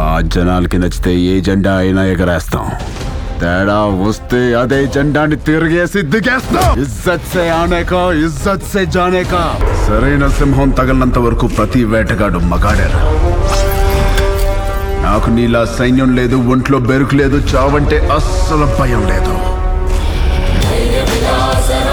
మా జనాలకి నచ్చితే ఏ జెండా అయినా ఎగరేస్తాం. తేడా వస్తే అదే జెండాని తిరిగేసి దిగేస్తాం. ఇజ్జత్ సే ఆనే కా, ఇజ్జత్ సే జానే కా. సరైన సింహం తగలనంత వరకు ప్రతి వేటగాడు మగాడేరా. నాకు నీలా సైన్యం లేదు, ఒంట్లో బెరుకు లేదు, చావంటే అస్సలు భయం లేదు.